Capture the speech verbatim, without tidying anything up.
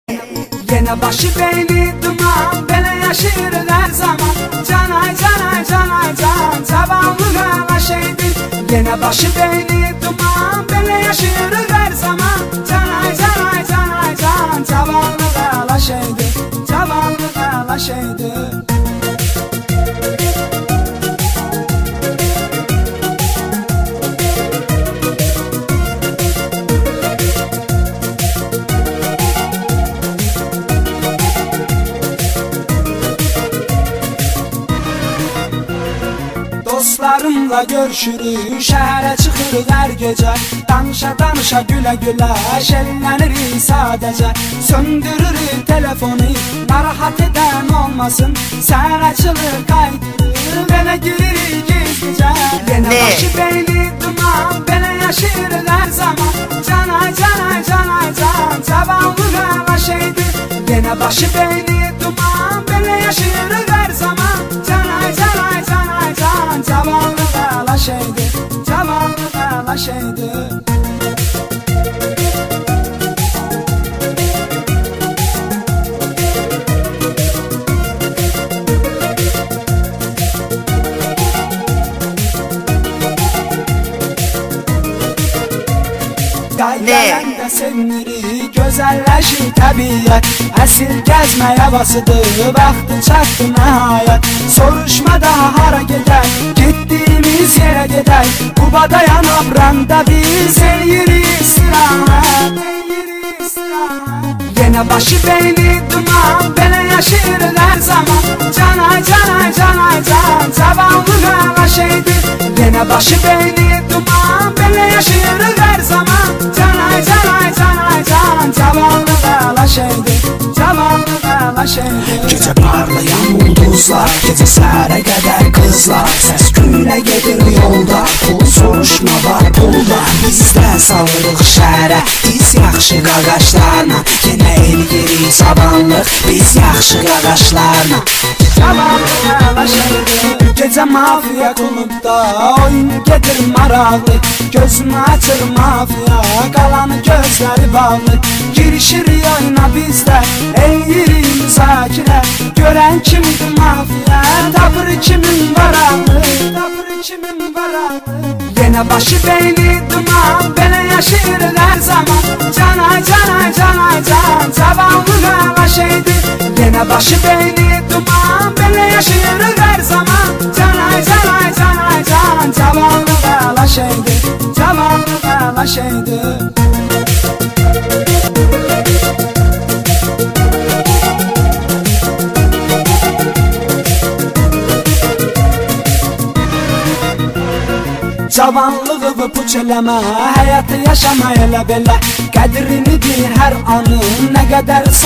Yine başı beyni duman, böyle yaşır her zaman. Canay canay canay can, zavallı kalaşıydı. Yine başı beyni duman, böyle yaşır her zaman. Canay canay canay can, zavallı kalaşıydı. Zavallı kalaşıydı. Dostlarımla görüşürük, şehre çıkırıq her gece. Danışa danışa güle güle, şenlenirik sadece. Söndürürük telefonu, narahat eden olmasın. Sen açılır kaydırır, böyle giririk gizlice. Yine başı beyni duman, böyle yaşırıq her zaman. Canay canay canay can, zavallı kalaşıydı. Yine başı beyni duman, böyle yaşırıq her zaman. Canay canay canay can, zavallı kalaşıydı. Zavallı kalaşıydı. Yaylarında sevinirik, güzelleşir tabiat. Əsir gəzmə havasıdır, vaxtı çatdı nəhayət. Soruşma daha hara gedək, gittiğimiz yere gedək. Qubada yanıb randa biz eyirik istirahət. Yine başı beyni duman, belə yaşırıq her zaman. Canay canay canay can, zavallı kalaşıydı. Yine başı beyni duman, belə yaşırıq her zaman. Canay canay canay can, zavallı kalaşıydı. Zavallı kalaşıydı. Gece parlayan ulduzlar, gece səhərə qədər kızlar. Səs gülə gedir yolda, pul soruşma var pulda. Bizdə salırıq şəhərə, biz yaxşı qaqaşlarla. Yenə elgirik sabanlıq, biz yaxşı qaqaşlarla. Zavallı kalaşıydı. Gece mafiya klubda, oyun gedir maraqlı. Gözümü açır mafiya, qalanı gözləri bağlı. Girişir oyuna bizdə, eyirik müzakirə. Görən kimdir mafiya, tapır kimin varaqlı. Tapır kimin varaqlı. Yine başı beyni duman, belə yaşırıq her zaman. Canay canay canay can, zavallı kalaşıydı. Yine başı beyni duman, belə yaşırıq her zaman. Canay canay canay can, zavallı kalaşıydı. Zavallı kalaşıydı. Cavanlığı puç eləmə, həyatı yaşama elə belə. Qədrini bil hər anın, nə qədər